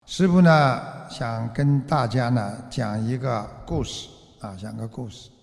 师父呢，想跟大家呢讲一个故事啊，讲个故事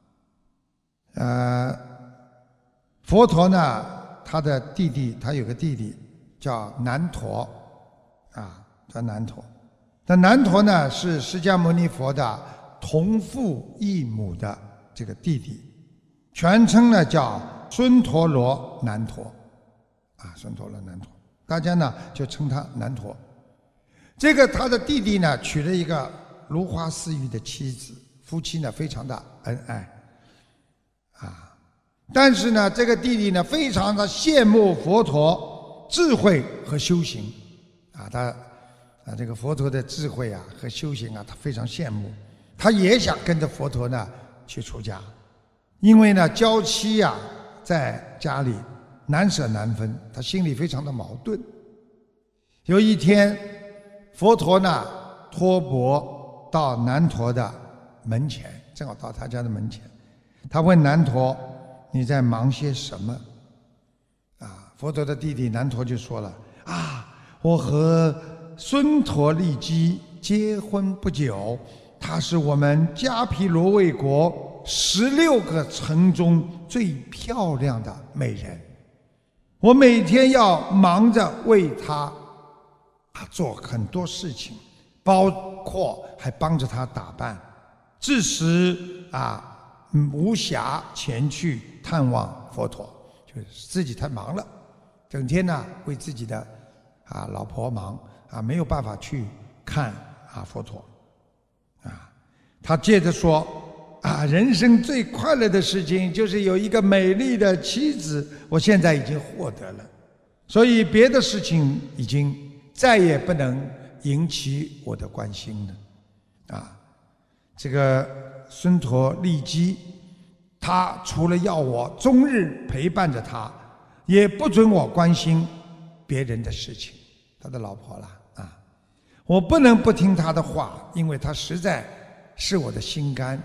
啊。佛陀呢，他的弟弟，他有个弟弟叫难陀啊，叫难陀。那难陀呢，是释迦牟尼佛的同父异母的这个弟弟，全称呢叫孙陀罗难陀啊，孙陀罗难陀，大家呢就称他难陀。这个他的弟弟呢，娶了一个如花似玉的妻子，夫妻呢非常的恩爱啊。但是呢，这个弟弟呢非常的羡慕佛陀智慧和修行啊，这个佛陀的智慧啊和修行啊，他非常羡慕，他也想跟着佛陀呢去出家，因为呢娇妻啊在家里难舍难分，他心里非常的矛盾。有一天，佛陀呢托钵到难陀的门前，正好到他家的门前，他问难陀：“你在忙些什么？”啊，佛陀的弟弟难陀就说了：“啊，我和孙陀利基结婚不久，她是我们迦毗罗卫国16个城中最漂亮的美人。我每天要忙着为她做很多事情，包括还帮着她打扮，致使无暇前去探望佛陀，就是自己太忙了，整天呢为自己的老婆忙没有办法去看佛陀啊。他接着说人生最快乐的事情就是有一个美丽的妻子，我现在已经获得了，所以别的事情已经再也不能引起我的关心了这个孙陀利基，他除了要我终日陪伴着他，也不准我关心别人的事情，他的老婆了我不能不听他的话，因为他实在是我的心肝。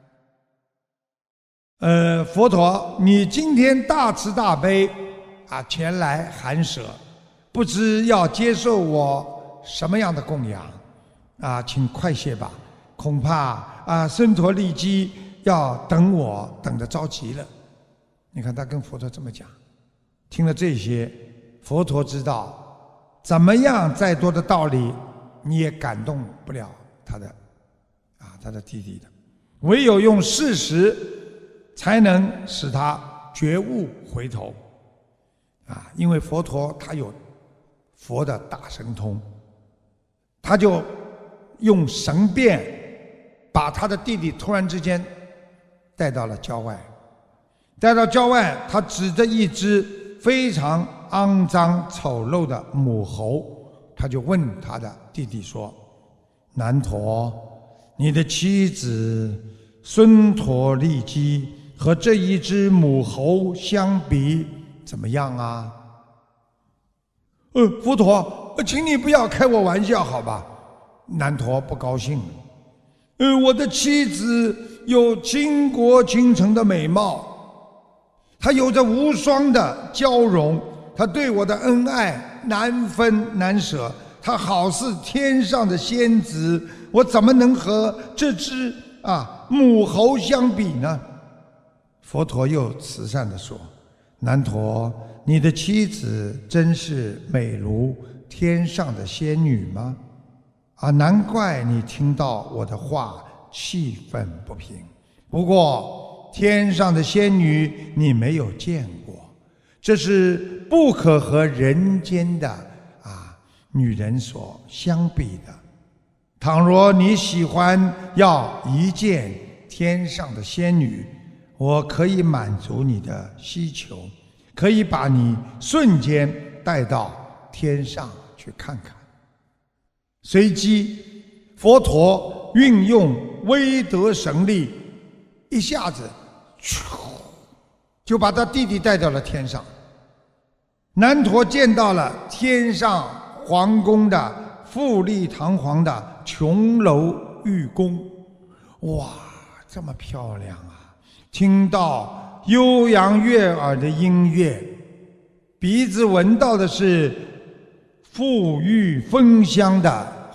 佛陀，你今天大慈大悲前来寒舍，不知要接受我什么样的供养请快些吧，恐怕孙陀利基要等我等得着急了。你看他跟佛陀这么讲，听了这些，佛陀知道怎么样再多的道理你也感动不了他的弟弟的，唯有用事实才能使他觉悟回头因为佛陀他有佛的大神通，他就用神变把他的弟弟突然之间带到了郊外，他指着一只非常肮脏丑陋的母猴，他就问他的弟弟说：“难陀，你的妻子孙陀利基和这一只母猴相比怎么样啊？”佛陀，请你不要开我玩笑好吧？难陀不高兴了。我的妻子有倾国倾城的美貌，她有着无双的娇容，她对我的恩爱难分难舍，她好似天上的仙子，我怎么能和这只母猴相比呢？佛陀又慈善地说：“难陀，你的妻子真是美如天上的仙女吗？难怪你听到我的话气愤不平。不过天上的仙女你没有见过，这是不可和人间的女人所相比的。倘若你喜欢要一见天上的仙女，我可以满足你的需求，可以把你瞬间带到天上去看看。”随即佛陀运用威德神力，一下子就把他弟弟带到了天上。难陀见到了天上皇宫的富丽堂皇的琼楼玉宫，哇，这么漂亮听到悠扬悦耳的音乐，鼻子闻到的是馥郁芬香的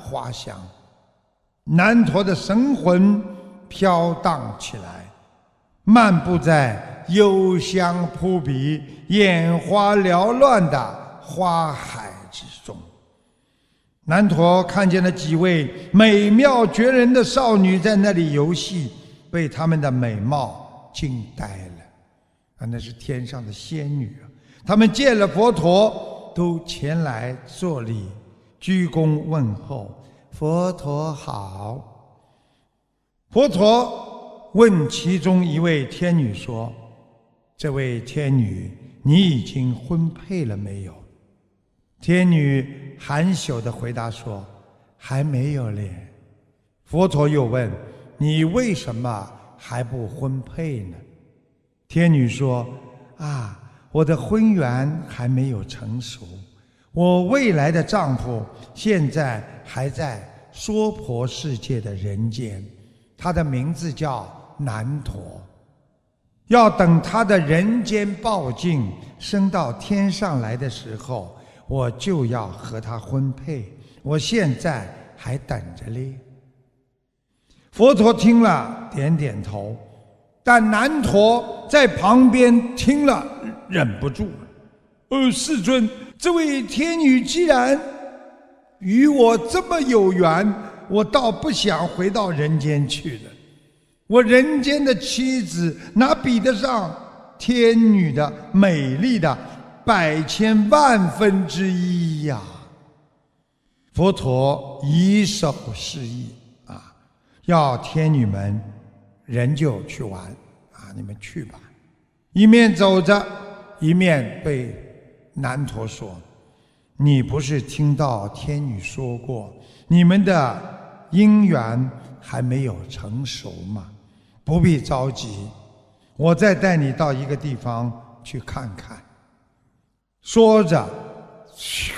花香。南陀的神魂飘荡起来，漫步在幽香扑鼻、眼花缭乱的花海之中。南陀看见了几位美妙绝人的少女在那里游戏，被她们的美貌惊呆了。那是天上的仙女啊！她们见了佛陀，都前来作礼，鞠躬问候：“佛陀好。”佛陀问其中一位天女说：“这位天女，你已经婚配了没有？”天女含羞地回答说：“还没有嘞。”佛陀又问：“你为什么还不婚配呢？”天女说：“啊，我的婚缘还没有成熟，我未来的丈夫现在还在娑婆世界的人间，他的名字叫南陀。要等他的人间报尽升到天上来的时候，我就要和他婚配，我现在还等着嘞。”佛陀听了点点头，但南陀在旁边听了忍不住了：“世尊，这位天女既然与我这么有缘，我倒不想回到人间去了。我人间的妻子哪比得上天女的美丽的百千万分之一呀！”佛陀以手示意要天女们人就去玩你们去吧。一面走着，一面对南陀说：“你不是听到天女说过，你们的姻缘还没有成熟吗？不必着急，我再带你到一个地方去看看。”说着，咻，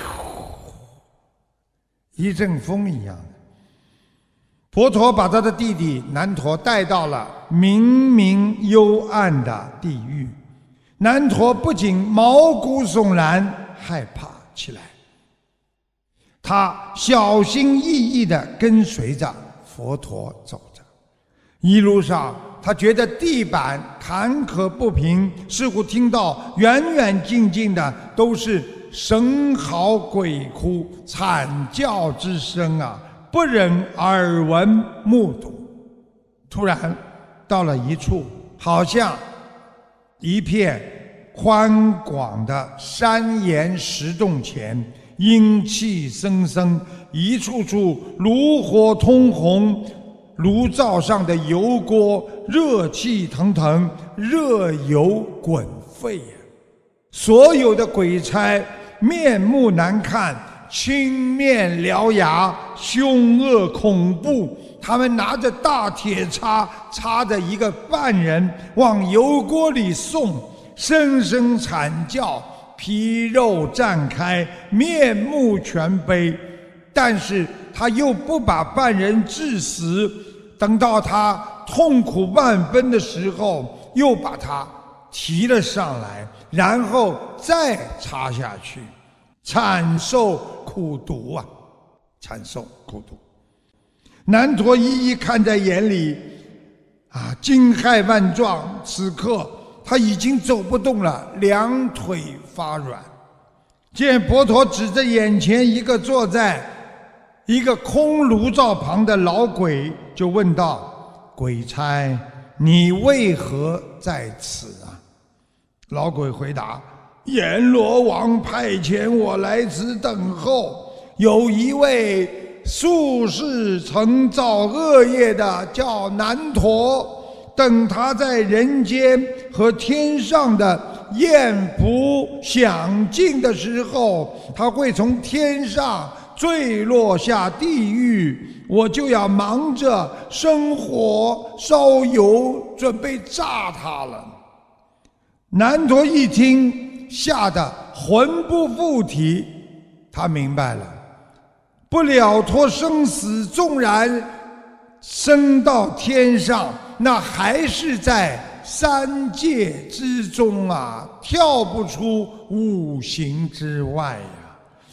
一阵风一样的，佛陀把他的弟弟南陀带到了明明幽暗的地狱。南陀不仅毛骨悚然，害怕起来。他小心翼翼地跟随着佛陀走着，一路上他觉得地板坎坷不平，似乎听到远远近近的都是神嚎鬼哭、惨叫之声不忍耳闻目睹。突然到了一处，好像一片宽广的山岩石洞前，阴气森森，一处处炉火通红，炉灶上的油锅热气腾腾，热油滚沸所有的鬼差面目难看，青面獠牙，凶恶恐怖。他们拿着大铁叉，插着一个犯人往油锅里送，声声惨叫，皮肉绽开，面目全非。但是他又不把犯人致死，等到他痛苦万分的时候，又把他提了上来，然后再插下去，惨受苦毒惨受苦毒。南陀一一看在眼里惊骇万状。此刻他已经走不动了，两腿发软。见佛陀指着眼前一个坐在一个空炉灶旁的老鬼，就问道：“鬼差，你为何在此老鬼回答：“阎罗王派遣我来此等候，有一位宿世曾造恶业的叫南陀，等他在人间和天上的艳福享尽的时候，他会从天上坠落下地狱，我就要忙着生火烧油，准备炸他了。”南陀一听，吓得魂不附体。他明白了，不了脱生死，纵然升到天上，那还是在三界之中跳不出五行之外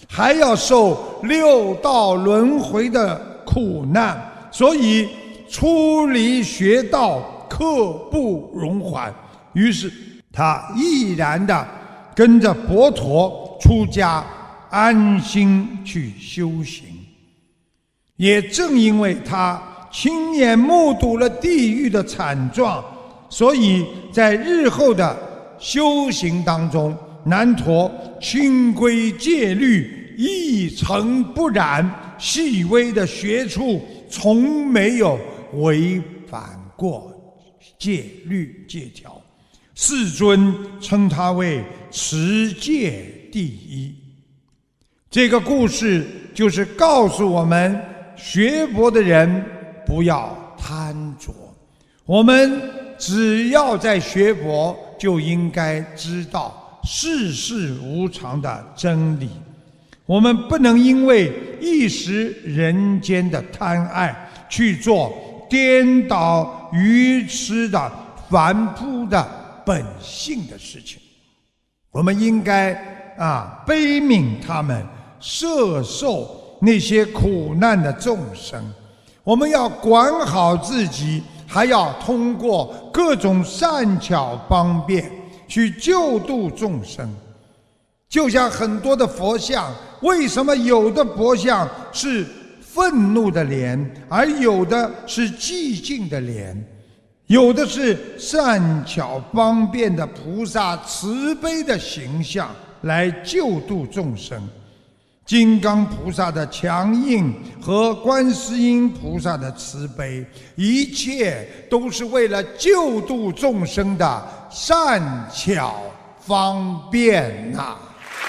还要受六道轮回的苦难，所以出离学道刻不容缓。于是他毅然地跟着佛陀出家，安心去修行。也正因为他亲眼目睹了地狱的惨状，所以在日后的修行当中，难陀清规戒律一尘不染，细微的学处从没有违反过戒律戒条。世尊称他为持戒第一。这个故事就是告诉我们，学佛的人不要贪着。我们只要在学佛，就应该知道世事无常的真理。我们不能因为一时人间的贪爱，去做颠倒愚痴的凡夫的本性的事情。我们应该悲悯他们，摄受那些苦难的众生。我们要管好自己，还要通过各种善巧方便去救度众生。就像很多的佛像，为什么有的佛像是愤怒的脸，而有的是寂静的脸？有的是善巧方便的菩萨慈悲的形象来救度众生。金刚菩萨的强硬和观世音菩萨的慈悲，一切都是为了救度众生的善巧方便呐。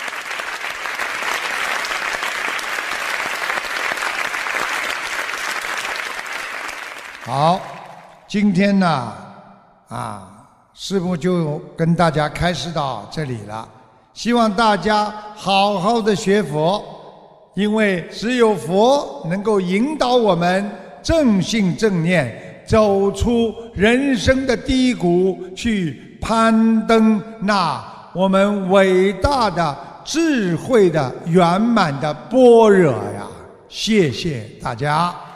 好，今天呢，师父就跟大家开示到这里了。希望大家好好的学佛，因为只有佛能够引导我们正信正念，走出人生的低谷，去攀登那我们伟大的智慧的圆满的般若呀！谢谢大家。